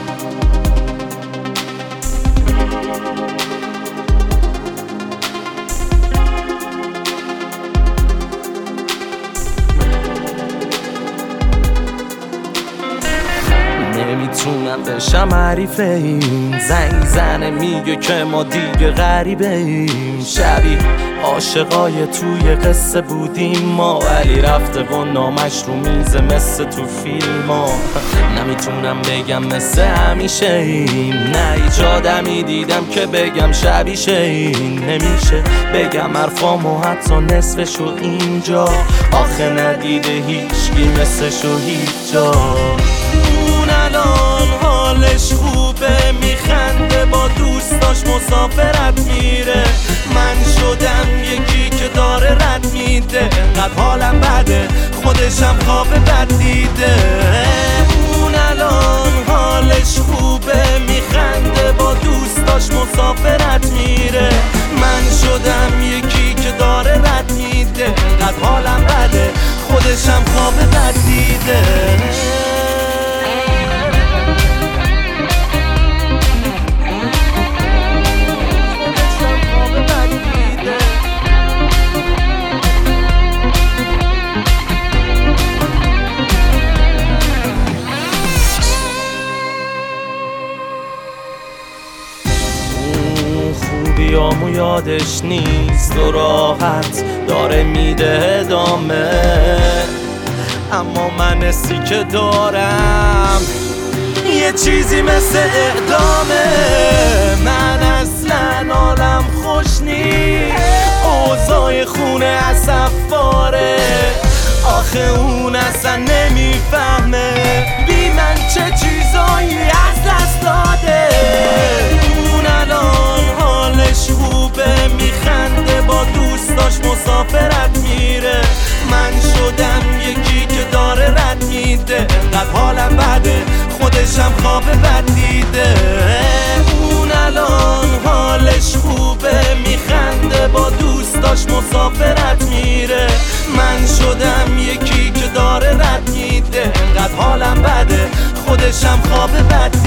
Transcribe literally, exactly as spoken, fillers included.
نمیتونم بشم حریف این زنگ زنه میگه که ما دیگه غریبه ایم. شبیه عاشقای توی قصه بودیم ما، ولی رفته و نامش رو میزه مثل تو فیلم ها. نمیتونم بگم مثل همیشه ایم، نه هیچ آدمی دیدم که بگم شبیشه این. نمیشه بگم حرفامو حتی نصفشو اینجا، آخه ندیده هیچکی مثلشو هیچ جا. الان حالش خوبه، میخنده با دوستاش مسافرت میره. من شدم یکی که داره رد میده، انقدر حالم بده خودشم خواب بد دیده. اون الان حالش خوبه، میخنده با دوستاش مسافرت میره. من شدم یکی که داره رد میده، انقدر حالم بده خودشم خواب بد دیده. خوبیامو یادش نیست و راحت داره میده ادامه، اما من حسی که دارم یه چیزی مثل اعدامه. من اصلا حالم خوش نیست، اوضاع خونه اصفاره. آخه اون اصلا نمیفهمه بی من چه چیزایی از دست داده. اون الان حالش خوبه، میخنده با دوستاش مسافرت میره. من شدم یکی که داره رد میده، انقدر حالم بده خودشم خواب بد دیده. اون الان حالش خوبه، میخنده با دوستاش مسافرت میره. من شدم یکی که داره رد میده، انقدر حالم بده خودشم خواب بد